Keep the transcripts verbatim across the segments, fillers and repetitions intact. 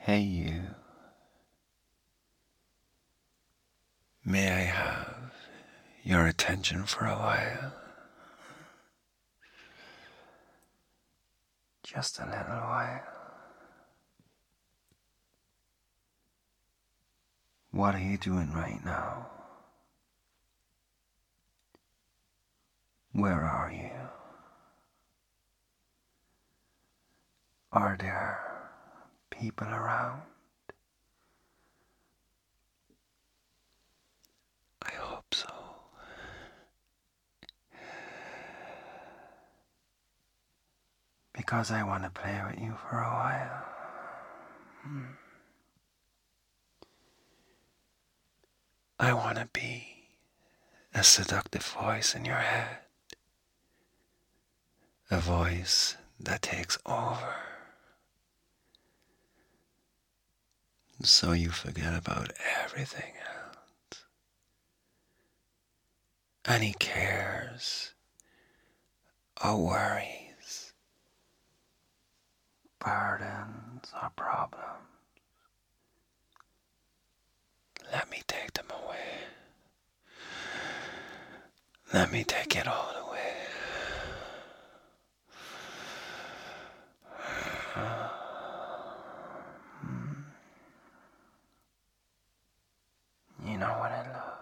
Hey you, may I have your attention for a while? Just a little while. What are you doing right now? Where are you? Are there people around? I hope so. Because I want to play with you for a while. Hmm. I want to be a seductive voice in your head. A voice that takes over. So you forget about everything else. Any cares or worries, burdens or problems. Let me take them away. Let me take it all away. You know what I love?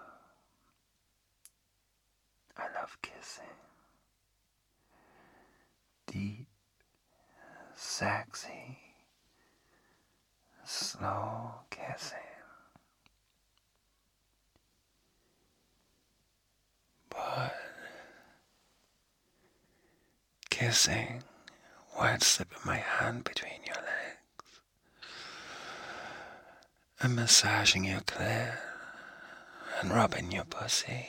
I love kissing. Deep, sexy, slow kissing. But kissing while slipping my hand between your legs and massaging your clit and rubbing your pussy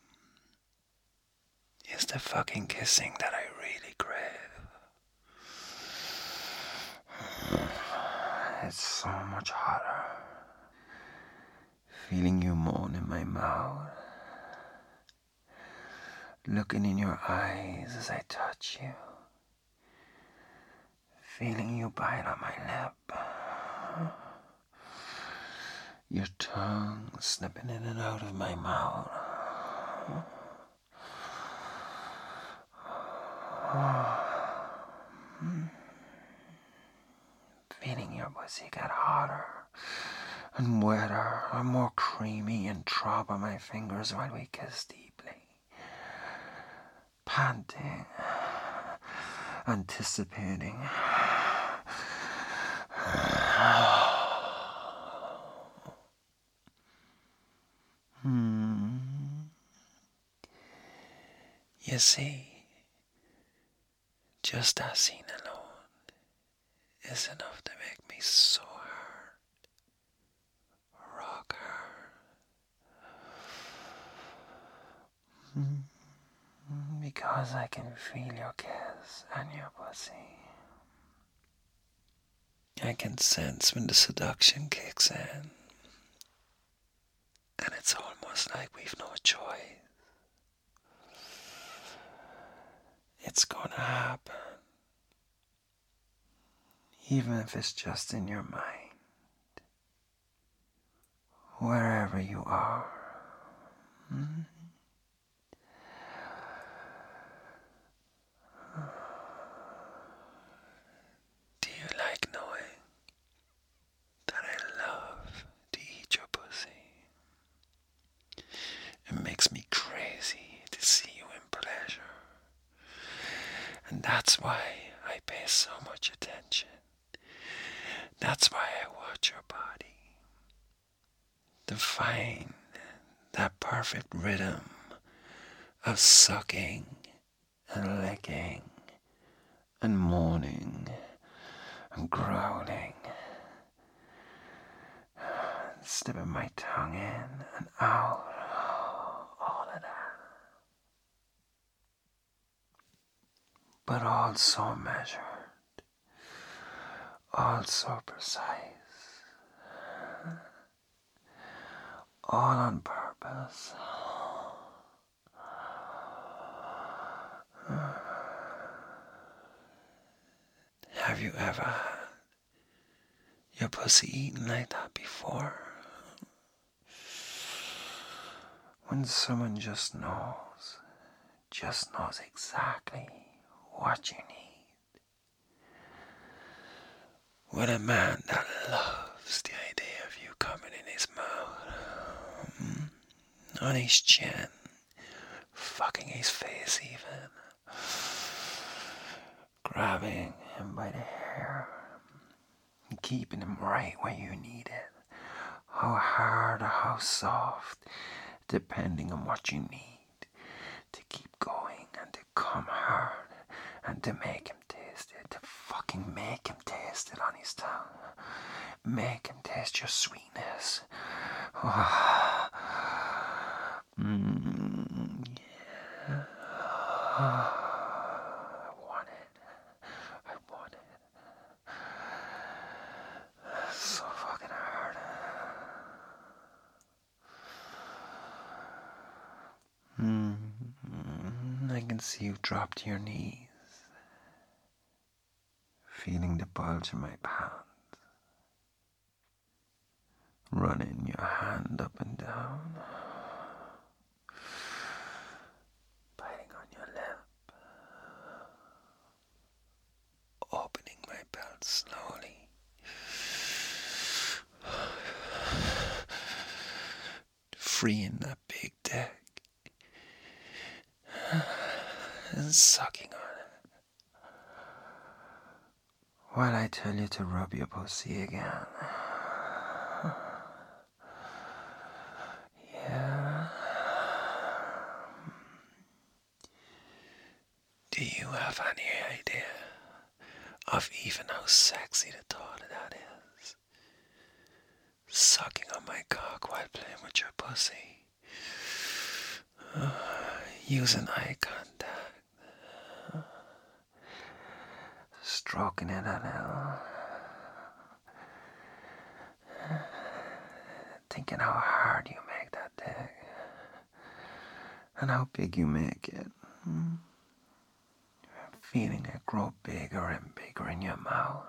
is the fucking kissing that I really crave. It's so much hotter. Feeling you moan in my mouth. Looking in your eyes as I touch you. Feeling you bite on my lip. Your tongue slipping in and out of my mouth. Feeling your pussy get hotter and wetter and more creamy and throb on my fingers while we kiss deeply. Panting, anticipating. Hmm. You see, just that scene alone is enough to make me so hard, rock hard. Because I can feel your kiss and your pussy. I can sense when the seduction kicks in. And it's almost like we've no choice. It's gonna happen. Even if it's just in your mind. Wherever you are. Hmm? Do you like knowing that I love to eat your pussy? It makes me crazy to see you in pleasure. And that's why I pay so much attention. That's why I watch your body. To find that perfect rhythm of sucking and licking and moaning and growling, slipping my tongue in and out, all of that. But all so measured, all so precise, all on purpose. Have you ever had your pussy eaten like that before? When someone just knows, just knows exactly what you need. When a man that loves the idea of you coming in his mouth, mm, on his chin, fucking his face even, grabbing him by the hair, and keeping him right where you need it. How hard or how soft, depending on what you need, to keep going and to come hard and to make him taste it, to fucking make him taste it on his tongue. Make him taste your sweetness. Oh. Mm, yeah. I want it. I want it. So fucking hard. Mm, I can see you drop to your knees, feeling the bulge in my pants, running your hand up and down, biting on your lip, opening my belt slowly, freeing that big dick, and sucking on it, while I tell you to rub your pussy again. Yeah. Do you have any idea of even how sexy the thought of that is? Sucking on my cock while playing with your pussy. Uh, using eye contact. Uh, stroking it a little. Thinking how hard you make that dick. And how big you make it. Hmm? Feeling it grow bigger and bigger in your mouth.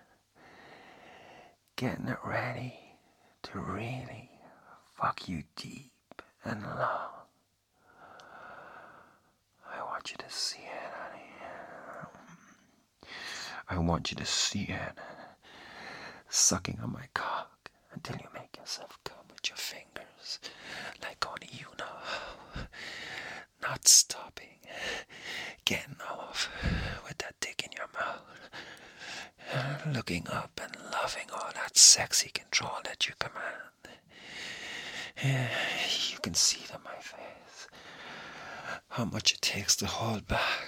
Getting it ready to really fuck you deep and long. I want you to see it, honey. I want you to see it. Sucking on my cock until you make yourself come with your fingers. Like only you know how. Not stopping. Getting off with that dick in your mouth. Looking up and loving all that sexy control that you command. Yeah, you can see it in my face. How much it takes to hold back.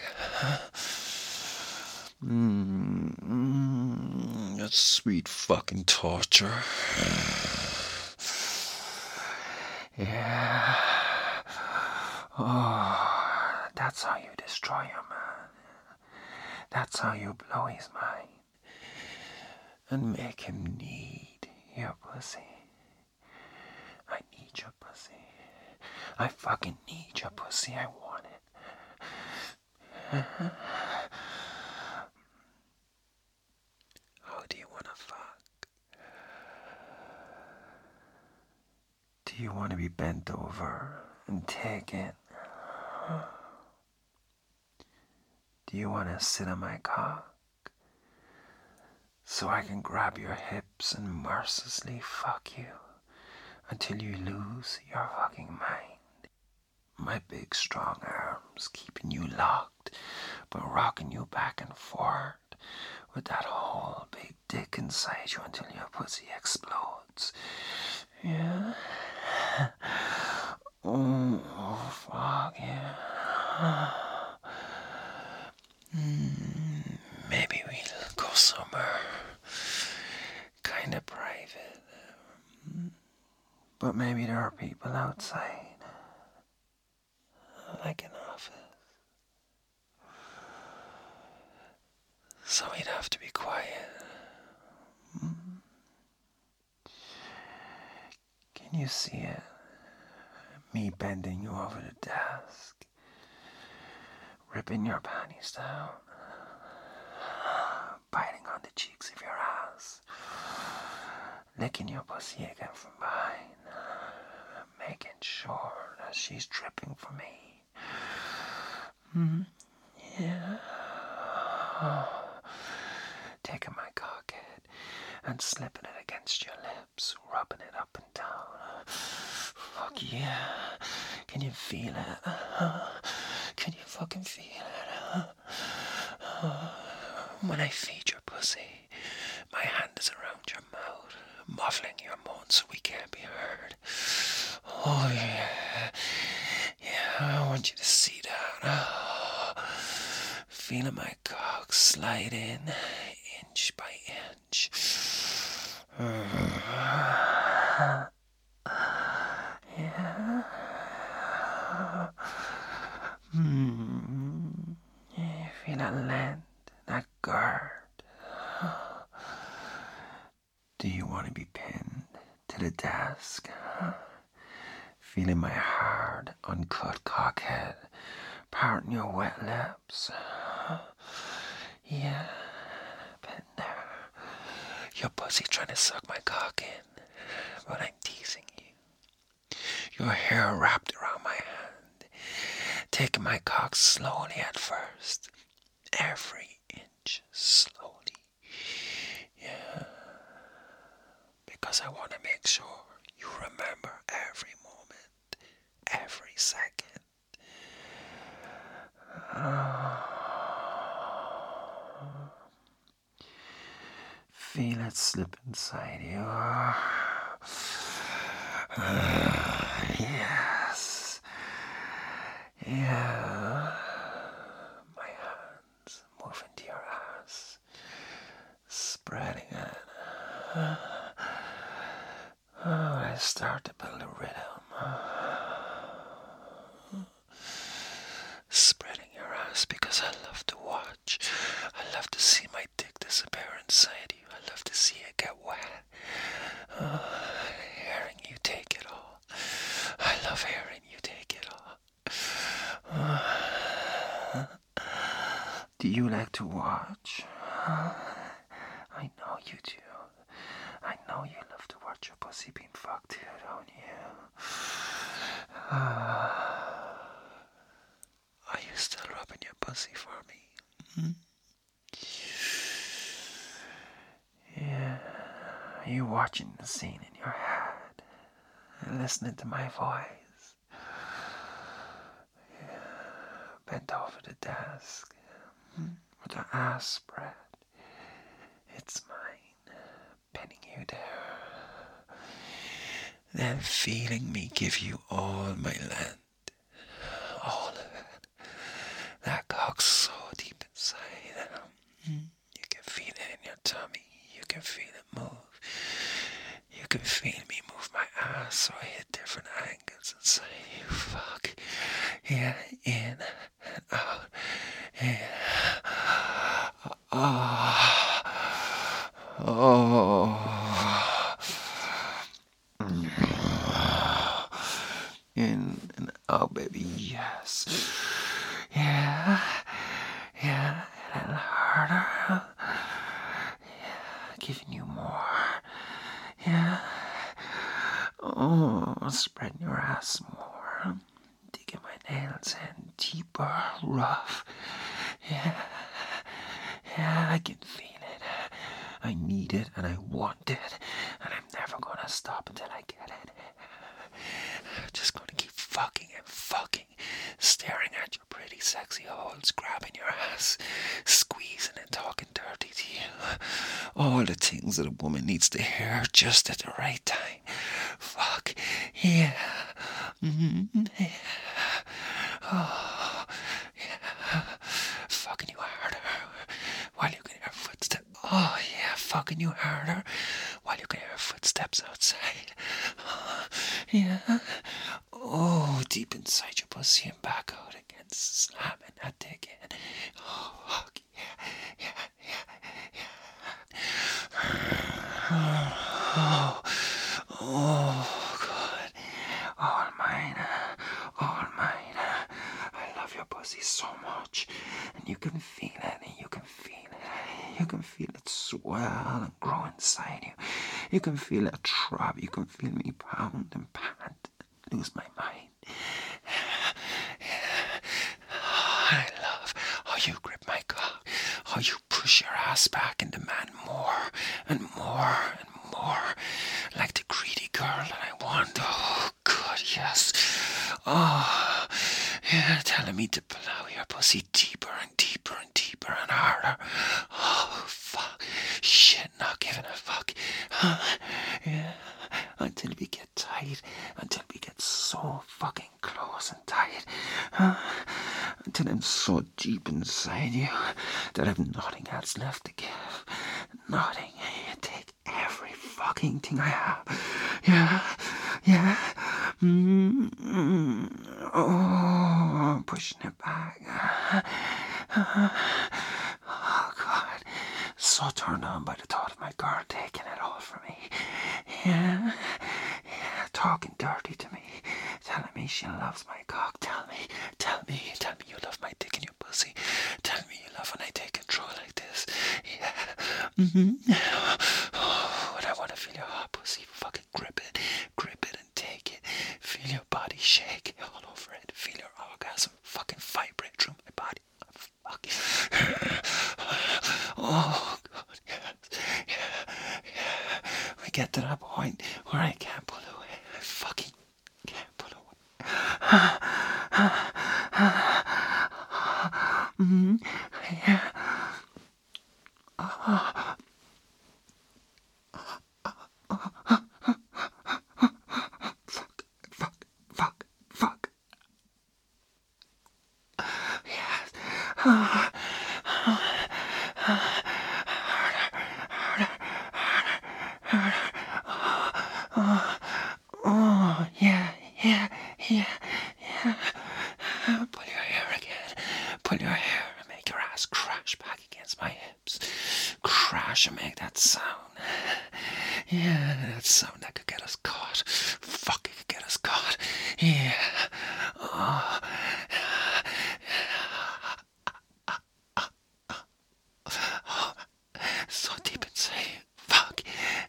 Mmm, mm, that's sweet fucking torture. Yeah. Oh, that's how you destroy your man. That's how you blow his mind. And make him need your pussy. I need your pussy. I fucking need your pussy. I want it. How do you want to fuck? Do you want to be bent over and taken? Do you want to sit on my cock so I can grab your hips and mercilessly fuck you until you lose your fucking mind? My big strong arms keeping you locked but rocking you back and forth with that whole big dick inside you until your pussy explodes. Yeah? Oh, oh fuck yeah. Mm, maybe we'll go somewhere kind of private. But maybe there are people outside. Like an office. So we'd have to be quiet. Mm. Can you see it? Me bending you over the desk. Ripping your panties down. Biting on the cheeks of your ass. licking your pussy again from behind, making sure that she's dripping for me. Mm-hmm. Yeah. Oh. Taking my cockhead and slipping it against your lips, rubbing it up and down. Fuck yeah. Can you feel it? Can you fucking feel it? When I feed your pussy, my hand is around your mouth, muffling your moans so we can't be heard. Oh yeah. Yeah, I want you to see that. Feeling my cock slide in, inch by inch. Yeah. Hmm. Yeah, you feel that land, that guard. Do you want to be pinned to the desk? Feeling my hard, uncut cockhead parting your wet lips. Yeah, been there. Your pussy trying to suck my cock in, but I'm teasing you. Your hair wrapped around my hand, taking my cock slowly at first, every inch slowly. Yeah, because I want to make sure you remember every moment, every second. Oh. Feel it slip inside you. Uh, yes. Yeah. My hands move into your ass, spreading it. Oh, I start to build a rhythm. Spreading your ass because I love to watch. I love to see my dick disappear inside you. I love to see it get wet. Oh, hearing you take it all. I love hearing you take it all. Oh. Do you like to watch? I know you do. I know you love to watch your pussy being fucked too, don't you? Uh, Are you still rubbing your pussy for me? Hmm? Yeah. Are you watching the scene in your head and listening to my voice? Yeah. Bent over the desk with her ass spread. It's mine, pinning you there. Then feeling me give you all my land. All of it. That cock's so deep inside. You can feel it in your tummy. You can feel it move. You can feel me move my ass so I hit different angles inside you. Fuck. Yeah, in and out. Yeah. Oh. Oh. In and out, baby. Yes. Yeah. Yeah. A little harder. Yeah. Giving you more. Yeah. Oh, spreading your ass more. Digging my nails in deeper, rough. Yeah. Yeah, I can feel it. I need it and I want it. And I'm never gonna stop until I get it. I'm just gonna keep fucking and fucking. Staring at your pretty sexy holes, grabbing your ass, squeezing and talking dirty to you. All the things that a woman needs to hear just at the right time. Fuck. Yeah. Mm-hmm. Yeah. Oh. Yeah. Fucking you harder while you can hear footsteps. Oh yeah, fucking you harder while you can hear footsteps outside. Oh, yeah. Oh, deep inside your pussy and back out again, slamming that dick in. Oh, fuck yeah, yeah, yeah, yeah. Oh, oh, God. All mine, all mine. I love your pussy so much, and you can feel it, and you can feel it. You can feel it swell and grow inside you. You can feel a throb. You can feel me pound and pant, lose my mind. I love how you grip my cock, how you push your ass back and demand more and more and more, like the greedy girl that I want. Oh, God, yes. Oh, yeah, telling me to plow your pussy deeper and deeper and deeper and harder. Oh, fuck. Shit, not giving a fuck. Yeah, until we get tight, until we get so fucking close and tight, until I'm so deep inside you that I've nothing else left to give. Nothing. You take every fucking thing I have. Yeah, yeah. Mm-hmm. Oh, pushing it back. Oh, God. So turned on by the thought of my girl taking it all from me. Yeah, yeah, talking dirty to me, telling me she loves my cock. Tell me, tell me, tell me you love my dick and your pussy. Tell me you love when I take control like this. Yeah, mm-hmm. Oh, and I want to feel your hot pussy. Fucking grip it, grip it and take it. Feel your body shake all over it. Feel your orgasm fucking vibrate through my body. Fuck. Oh, God, yes, yeah, yeah. We get to that point where I can't pull away. I fucking can't pull away. Mm-hmm. Yeah. Fuck, fuck, fuck, fuck. Yes. Oh, yeah, yeah, yeah, yeah. Pull your hair again. Pull your hair and make your ass crash back against my hips. Crash and make that sound. Yeah, that sound that could get us caught. Fuck, it could get us caught. Yeah. Oh. Oh. So deep inside. Fuck.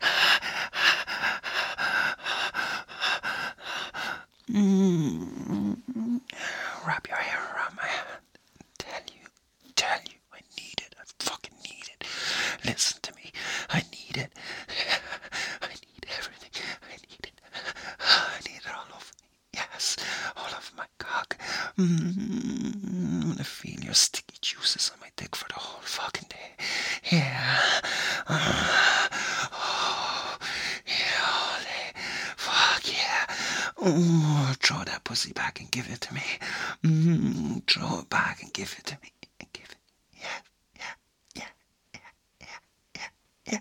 Mm. Wrap your hair around my hand. Tell you, tell you, I need it. I fucking need it. Listen to me. I need it. I need everything. I need it. I need it all over me. Yes, all over my cock. Mm. I want to feel your sticky juices on my dick for the whole fucking day. Yeah. Uh, oh, yeah, all day. Fuck yeah. Oh, throw that pussy back and give it to me. Mm, throw it back and give it to me. And give it. Yeah, yeah, yeah, yeah, yeah, yeah, yeah.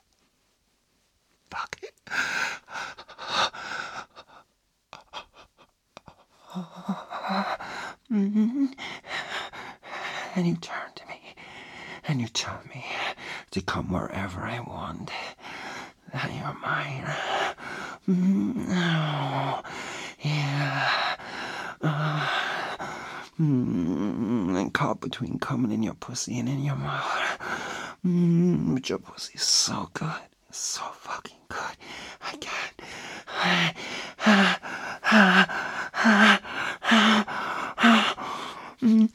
Fuck it. Mm-hmm. And you turn to me and you tell me to come wherever I want. That you're mine. Mm, oh, yeah. Uh, mm, and caught between coming in your pussy and in your mouth. Mm, but your pussy's so good. It's so fucking good. I can't. Mm.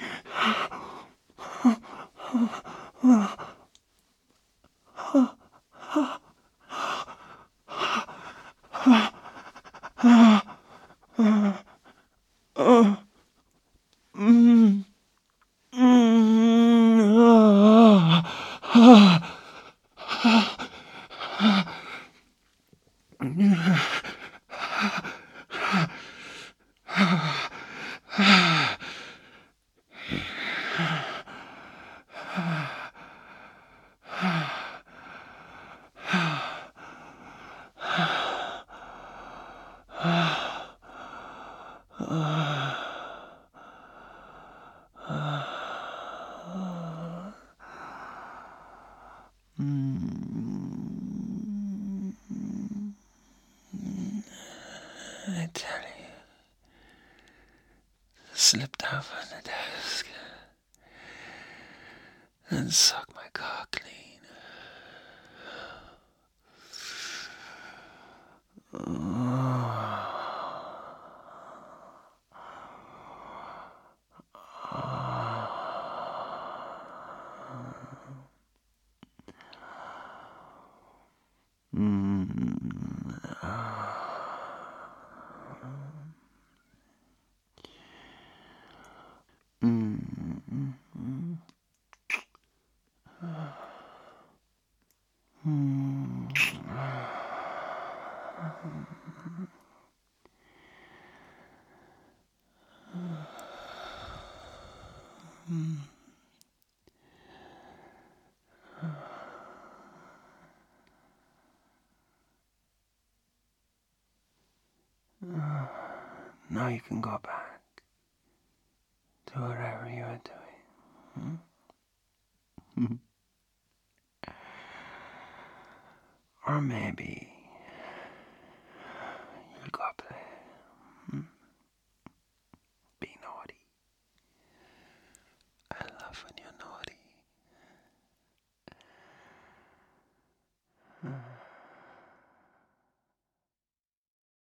I tell you, slip down on the desk and suck my cock clean. Now you can go back to whatever you are doing. Hmm? Or maybe you'll go play. Hmm? Be naughty. I love when you're naughty.